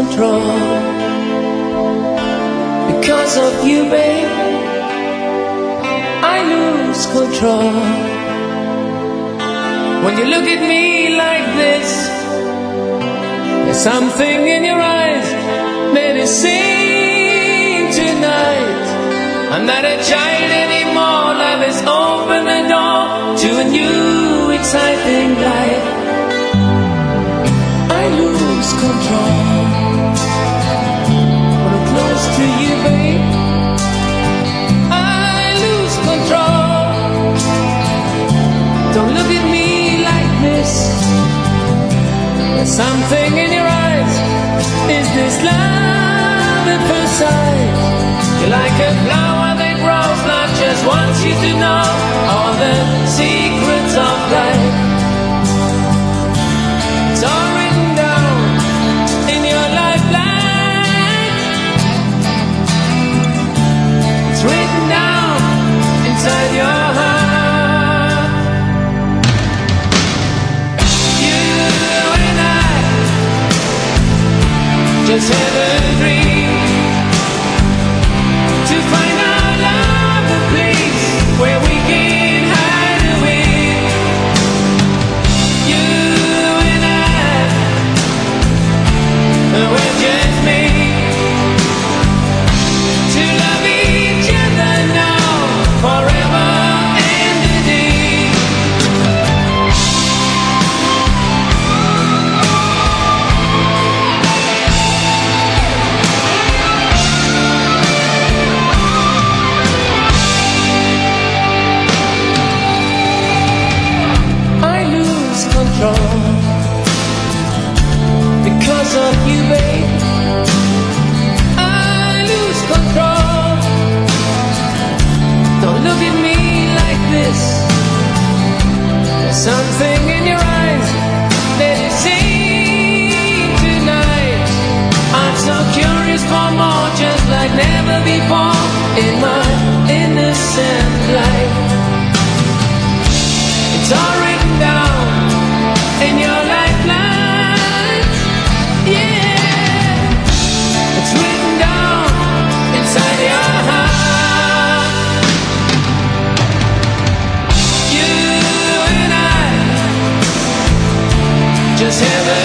control. Because of you, babe, I lose control. When you look at me like this, there's something in your eyes that is saying tonight, I'm not a child anymore. Love has opened the door to a new exciting life. I lose control when I'm close to you, babe. I lose control. Don't look at me like this. There's something in your eyes. Is this love at first sight? You're like a flower that grows, not just wants you to know all the secrets of life. It's all written down in your lifeline. It's written down inside your heart. You and I just have a dream to find our love, a place where we can hide away. You and I, we're just made to love each other now, forever and a day. I lose control because of you, babe. I lose control. Don't look at me like this. There's something in your eyes that is saying tonight, I'm so curious for more, just like never before in my innocent life. It's all written down in your lifeline. Yeah, it's written down inside your heart. You and I just have a